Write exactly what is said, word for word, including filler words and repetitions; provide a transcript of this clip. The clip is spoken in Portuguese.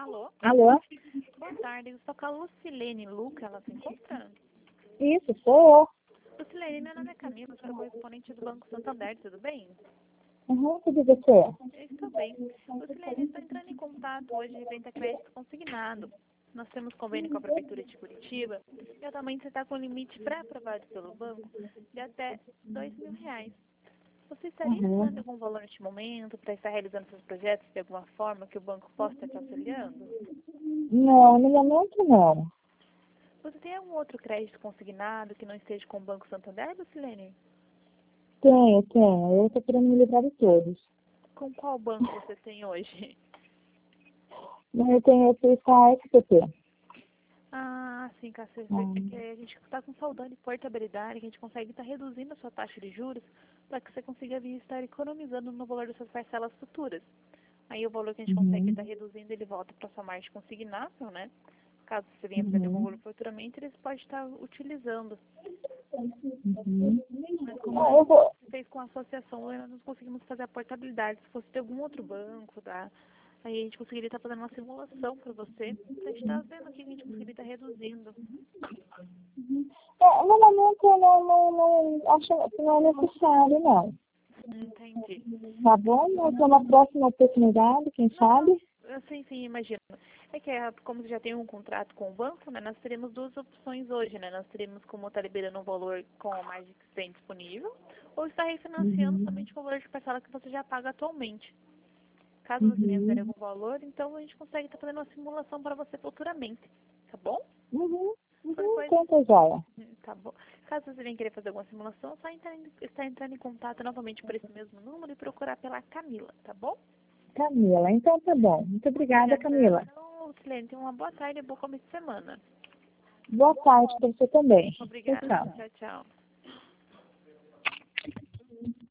Alô? Alô? Boa tarde. Eu estou com a Lucilene Luca. Ela se encontra? Isso, sou eu. Lucilene, meu nome é Camila. Sou correspondente do Banco Santander. Tudo bem? Uhum, tudo você? Eu estou bem. Lucilene, estou entrando em contato hoje referente a crédito consignado. Nós temos convênio com a Prefeitura de Curitiba e atualmente você está com limite pré-aprovado pelo banco de até dois mil reais. Você estaria Uhum. precisando de algum valor neste momento para estar realizando seus projetos de alguma forma que o banco possa estar te auxiliando? Não, no momento não. Você tem algum outro crédito consignado que não esteja com o Banco Santander, Lucilene? Tenho, tenho. Eu estou querendo me livrar de todos. Com qual banco você tem hoje? Mas eu tenho aqui com a S P P. Ah, sim, Cássio. É Hum. que a gente está com saudade de portabilidade, que a gente consegue estar reduzindo a sua taxa de juros para que você consiga vir estar economizando no valor das suas parcelas futuras. Aí o valor que a gente consegue Uhum. estar reduzindo, ele volta para sua margem consignável, né? Caso você venha fazer algum Uhum. valor futuramente, eles podem estar utilizando. Uhum. Mas como Ah, a eu gente vou... fez com a associação, nós não conseguimos fazer a portabilidade. Se fosse ter algum outro banco, tá? Aí a gente conseguiria estar fazendo uma simulação para você, para estar vendo o que a gente conseguiria estar reduzindo. É, no momento eu não, não, não acho que não é necessário, não. Entendi. Tá bom? Mas numa próxima oportunidade, quem Não, sabe? eu sim, sim, imagino. É que ah, como você já tem um contrato com o banco, né, nós teremos duas opções hoje, né? Nós teríamos como estar liberando um valor com a margem que tem disponível, ou estar refinanciando Uhum. somente o valor de parcela que você já paga atualmente. Caso você venha ter Uhum. algum valor, então a gente consegue estar fazendo uma simulação para você futuramente, tá bom? Uhum. Qualquer Uhum. coisa, Então, tá joia. hum, tá bom. Caso você venha querer fazer alguma simulação, só entrar em, estar entrando em contato novamente por esse mesmo número e procurar pela Camila, tá bom? Camila, então tá bom. Muito obrigada, Camila. Obrigação, Silene. Tenha uma boa tarde e bom começo de semana. Boa tarde para você também. Tchau, Obrigada. tchau. Tchau, tchau.